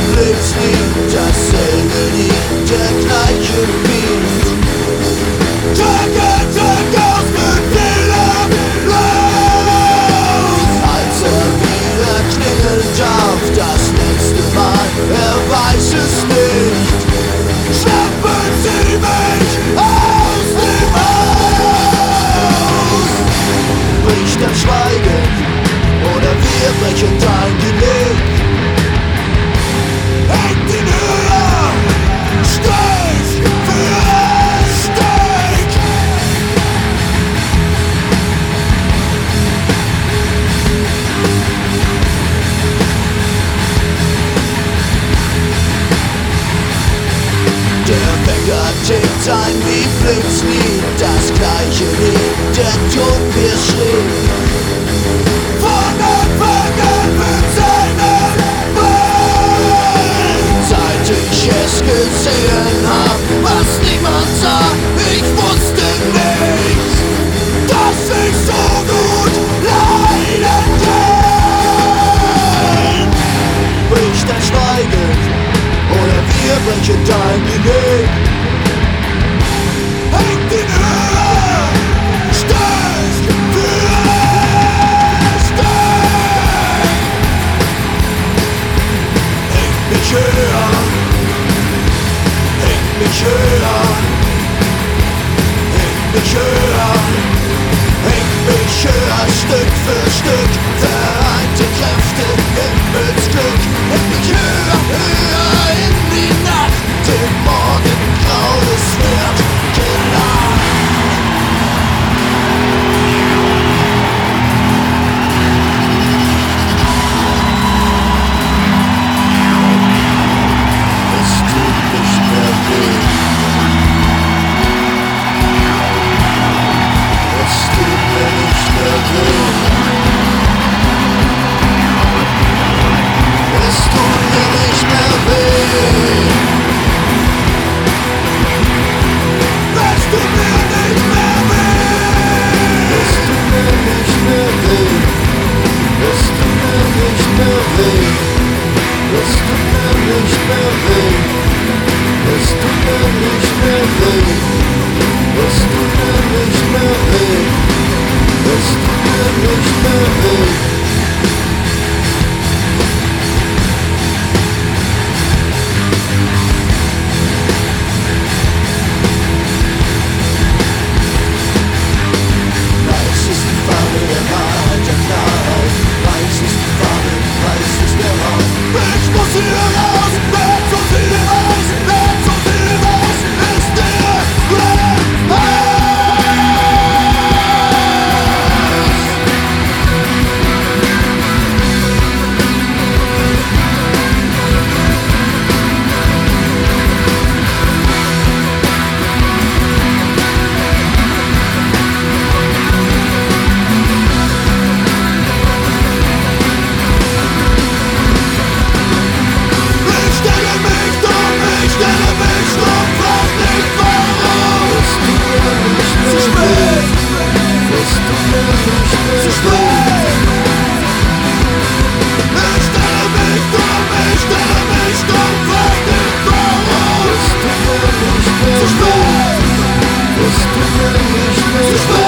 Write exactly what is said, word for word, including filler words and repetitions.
blieb's nie dasselbe Lied, der gleiche Beat. Tag ein Tag aus mit vielem Blut. Als er wieder klingeln darf, das letzte Mal, er weiß es nicht. Schnappen Sie mich aus dem Haus. Bricht das Schweigen oder wir brechen dein Genick. Hängt ihn höher, Stich für Stich. Der Bäcker tickt ein Lieblingslied, das gleiche Lied, der Tod mir schrieb. Von Anfang an mit seinem Bein. Seit ich es gesehen hab, was niemand sah, ich wusste nicht, dass ich so gut leiden kann. Bricht das Schweigen oder wir brechen dein Genick. Hängt ihn höher, Stich für Stich. Hängt mich höher, hängt mich höher, hängt mich höher, hängt mich höher, Stück für Stück. Vereinte Kräfte, Himmelsglück. Hängt mich höher, höher in die Nacht. Den Morgen grau, es wird gelacht. Es tut nicht mehr weh. Es tut mir nicht mehr weh. Es tut mir nicht mehr weh. Es tut mir nicht mehr weh. Es tut mir nicht mehr weh. Es tut mir nicht mehr weh. Es tut mir nicht mehr weh. Es tut mir nicht mehr weh. Es tut mir nicht mehr weh. Es tut mir nicht mehr weh. Weiß ist die Farbe der Wahrheit, der Klarheit. Weiß ist die Farbe, weiß ist der Raum. Ich muss hier raus, wer zu viel raus, wer zu viel raus, ist der Raus. Ich stelle mich dumm, ich stelle mich dumm, frag nicht warum. Es tut mir nicht mehr zu spät. Es tut mir nicht mehr zu spät. Ich stelle mich dumm, ich stelle mich dumm, frag nicht warum. Es tut mir nicht mehr zu spät. Es tut mir nicht mehr zu spät.